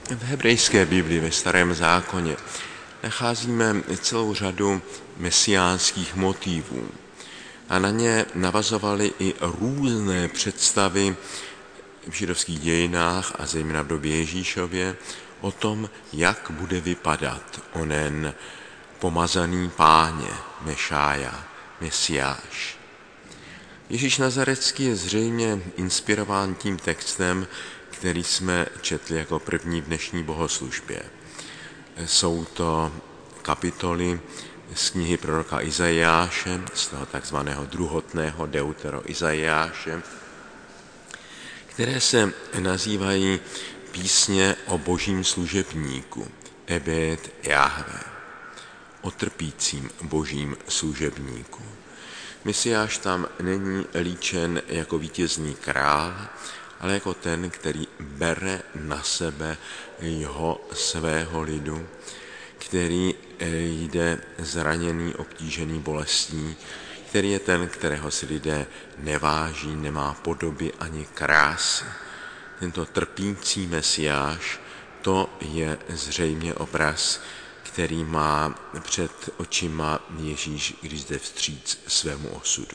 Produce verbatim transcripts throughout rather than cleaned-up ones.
V hebrejské Biblii ve Starém zákoně nacházíme celou řadu mesiánských motivů a na ně navazovaly i různé představy v židovských dějinách a zejména v době Ježíšově o tom, jak bude vypadat onen pomazaný páně, Mešája, Mesiáš. Ježíš Nazarecký je zřejmě inspirován tím textem, který jsme četli jako první v dnešní bohoslužbě. Jsou to kapitoly z knihy proroka Izajáše, z toho takzvaného druhotného deutero Izajáše, které se nazývají písně o božím služebníku, Ebed Jahve, o trpícím božím služebníku. Mesiáš tam není líčen jako vítězný král, ale jako ten, který bere na sebe jeho svého lidu, který jde zraněný, obtížený bolestí, který je ten, kterého si lidé neváží, nemá podoby ani krásy. Tento trpící Mesiáš, to je zřejmě obraz, který má před očima Ježíš, když jde vstříc svému osudu.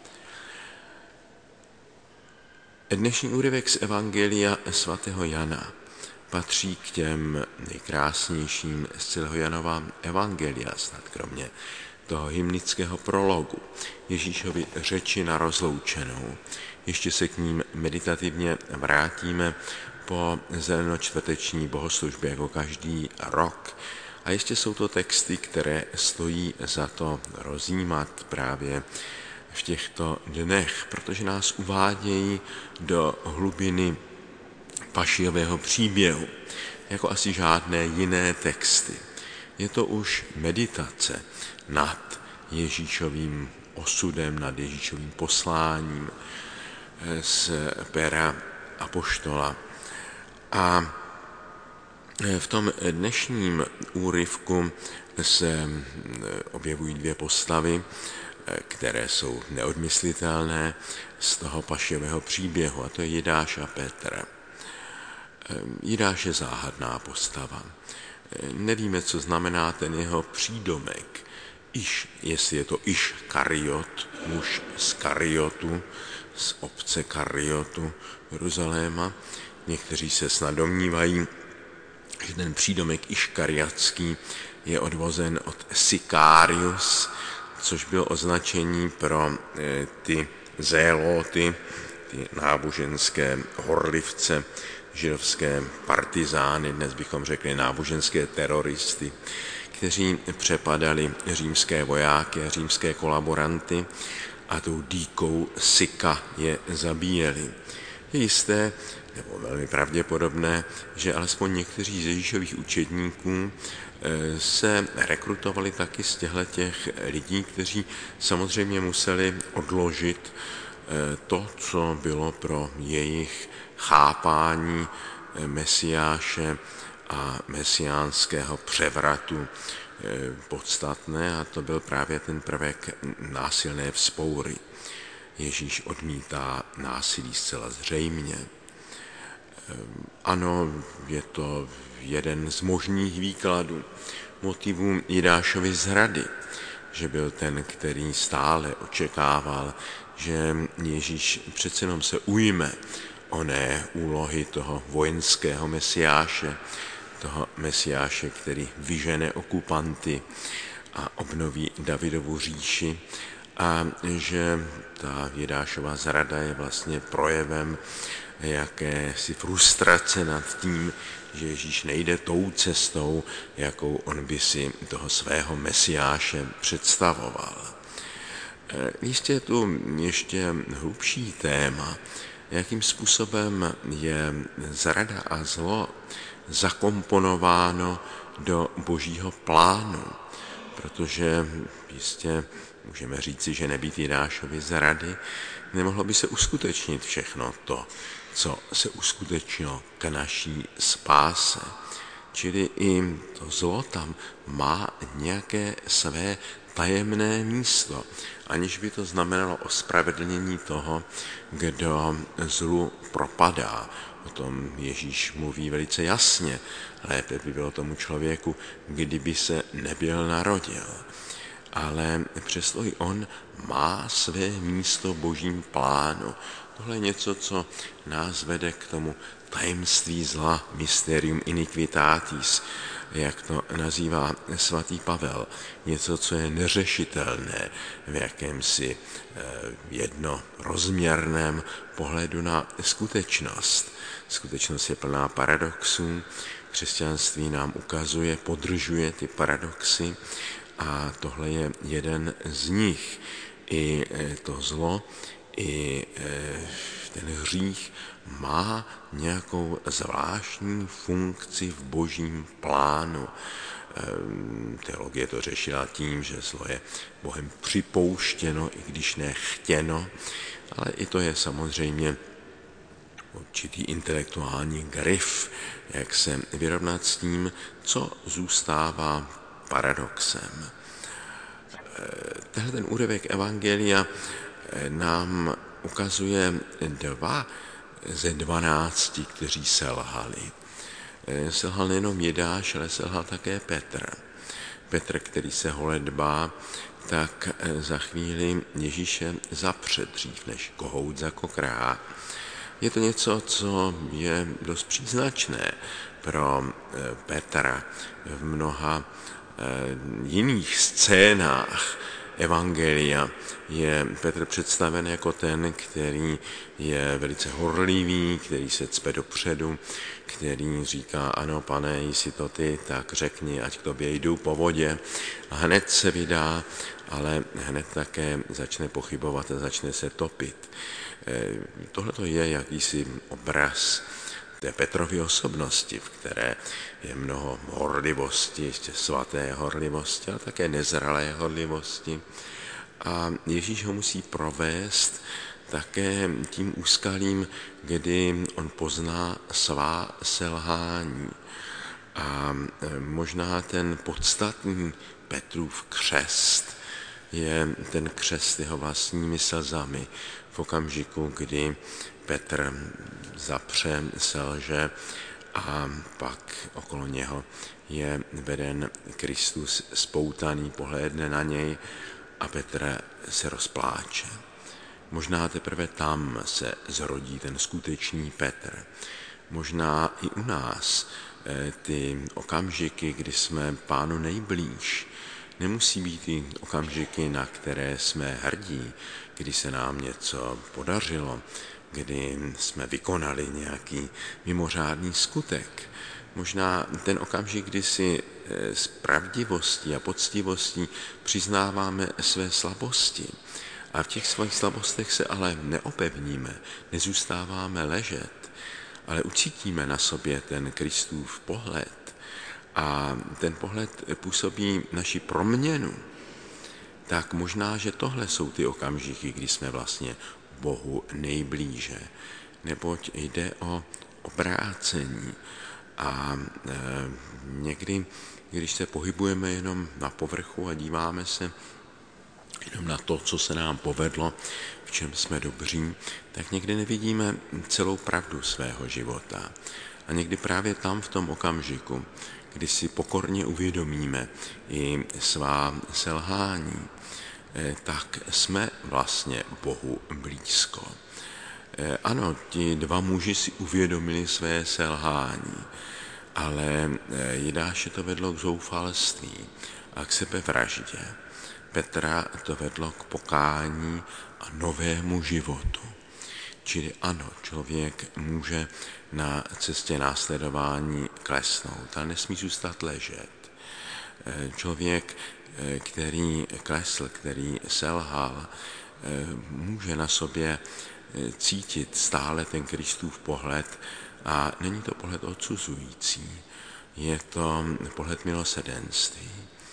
Dnešní úryvek z Evangelia svatého Jana patří k těm nejkrásnějším z celého Janova Evangelia, snad kromě toho hymnického prologu, Ježíšovy řeči na rozloučenou. Ještě se k ním meditativně vrátíme po zelenočtvrteční bohoslužbě jako každý rok. A ještě jsou to texty, které stojí za to rozjímat právě v těchto dnech, protože nás uvádějí do hlubiny Pašiového příběhu, jako asi žádné jiné texty. Je to už meditace nad Ježíšovým osudem, nad Ježíšovým posláním z pera apoštola. A v tom dnešním úryvku se objevují dvě postavy, které jsou neodmyslitelné z toho Pašiového příběhu, a to je Jidáš a Petr. Jidáš je záhadná postava. Nevíme, co znamená ten jeho přídomek. Iš, jestli je to Iš Kariot, muž z Kariotu, z obce Kariotu, Jeruzaléma. Někteří se snad domnívají, že ten přídomek Iškariatský je odvozen od Sicarius, což bylo označení pro ty zéloty, ty náboženské horlivce, židovské partizány, dnes bychom řekli náboženské teroristy, kteří přepadali římské vojáky a římské kolaboranty a tou dýkou Sika je zabíjeli. Je jisté, nebo velmi pravděpodobné, že alespoň někteří z Ježíšových učedníků se rekrutovali taky z těch lidí, kteří samozřejmě museli odložit to, co bylo pro jejich chápání Mesiáše a mesiánského převratu podstatné, a to byl právě ten prvek násilné vzpoury. Ježíš odmítá násilí zcela zřejmě. Ano, je to jeden z možných výkladů motivů Jidášovy zrady, že byl ten, který stále očekával, že Ježíš přece jenom se ujme oné úlohy toho vojenského Mesiáše, toho Mesiáše, který vyžene okupanty a obnoví Davidovu říši, a že ta Jidášova zrada je vlastně projevem jakési frustrace nad tím, že Ježíš nejde tou cestou, jakou on by si toho svého Mesiáše představoval. Jistě je tu ještě hlubší téma, jakým způsobem je zrada a zlo zakomponováno do božího plánu, protože jistě můžeme říci, že nebýt Jidášovy zrady, nemohlo by se uskutečnit všechno to, co se uskutečnilo k naší spáse. Čili i to zlo tam má nějaké své tajemné místo, aniž by to znamenalo ospravedlnění toho, kdo zlu propadá, o tom Ježíš mluví velice jasně. Lépe by bylo tomu člověku, kdyby se nebyl narodil. Ale přesto i on má své místo v božím plánu. Tohle je něco, co nás vede k tomu tajemství zla, mysterium iniquitatis, jak to nazývá svatý Pavel. Něco, co je neřešitelné v jakémsi jednorozměrném pohledu na skutečnost. Skutečnost je plná paradoxů. Křesťanství nám ukazuje, podržuje ty paradoxy a tohle je jeden z nich. I to zlo, i ten hřích má nějakou zvláštní funkci v božím plánu. Teologie to řešila tím, že zlo je Bohem připouštěno, i když nechtěno, ale i to je samozřejmě určitý intelektuální grif, jak se vyrovnat s tím, co zůstává paradoxem. Tenhle ten úryvek evangelia nám ukazuje dva ze dvanácti, kteří selhali. Selhal nejenom Jidáš, ale selhal také Petr. Petr, který se holedbá, tak za chvíli Ježíše zapře dřív, než kohout zakokrhá. Je to něco, co je dost příznačné pro Petra v mnoha jiných scénách evangelia. Je Petr představen jako ten, který je velice horlivý, který se cpe dopředu, který říká, ano, pane, jestli to ty, tak řekni, ať k tobě jdu po vodě. A hned se vydá, ale hned také začne pochybovat a začne se topit. Tohle je jakýsi obraz té Petrovy osobnosti, v které je mnoho horlivosti, ještě svaté horlivosti, ale také nezralé horlivosti. A Ježíš ho musí provést také tím úskalím, kdy on pozná svá selhání. A možná ten podstatný Petrův křest je ten křest jeho vlastními slzami v okamžiku, kdy Petr zapře, selže a pak okolo něho je veden Kristus spoutaný, pohlédne na něj a Petr se rozpláče. Možná teprve tam se zrodí ten skutečný Petr. Možná i u nás ty okamžiky, kdy jsme Pánu nejblíž, nemusí být i okamžiky, na které jsme hrdí, kdy se nám něco podařilo, kdy jsme vykonali nějaký mimořádný skutek. Možná ten okamžik, kdy si s pravdivostí a poctivostí přiznáváme své slabosti a v těch svých slabostech se ale neopevníme, nezůstáváme ležet, ale ucítíme na sobě ten Kristův pohled a ten pohled působí naši proměnu, tak možná, že tohle jsou ty okamžiky, kdy jsme vlastně Bohu nejblíže, neboť jde o obrácení. A e, někdy, když se pohybujeme jenom na povrchu a díváme se jenom na to, co se nám povedlo, v čem jsme dobří, tak někdy nevidíme celou pravdu svého života. A někdy právě tam v tom okamžiku, kdy si pokorně uvědomíme i svá selhání, tak jsme vlastně Bohu blízko. Ano, ti dva muži si uvědomili své selhání, ale Jidáše to vedlo k zoufalství a k sebevraždě. Petra to vedlo k pokání a novému životu. Čili ano, člověk může na cestě následování klesnout, ale nesmí zůstat ležet. Člověk, který klesl, který selhal, může na sobě cítit stále ten Kristův pohled a není to pohled odsuzující, je to pohled milosrdenství.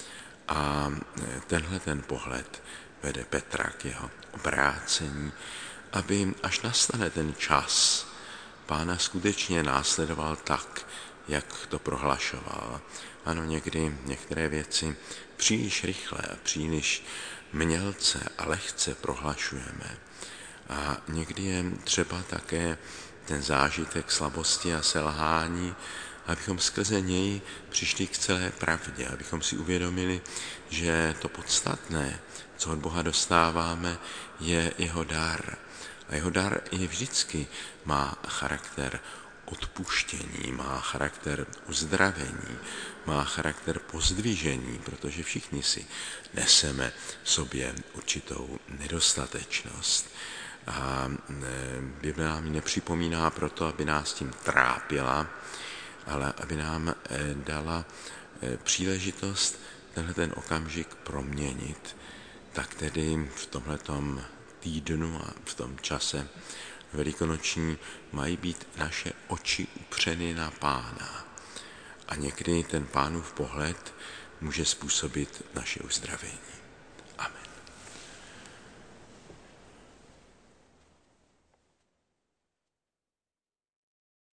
A tenhle ten pohled vede Petra k jeho obrácení, aby až nastane ten čas, Pána skutečně následoval tak, jak to prohlašoval. Ano, někdy některé věci příliš rychle a příliš mělce a lehce prohlašujeme. A někdy je třeba také ten zážitek slabosti a selhání, abychom skrze něj přišli k celé pravdě, abychom si uvědomili, že to podstatné, co od Boha dostáváme, je jeho dar. A jeho dar je vždycky má charakter odpuštění, má charakter uzdravení, má charakter pozdvižení, protože všichni si neseme v sobě určitou nedostatečnost. A Bible nám nepřipomíná proto, aby nás tím trápila, ale aby nám dala příležitost tenhle ten okamžik proměnit. Tak tedy v tomhletom týdnu a v tom čase velikonoční mají být naše oči upřeny na Pána. A někdy ten Pánův pohled může způsobit naše uzdravení.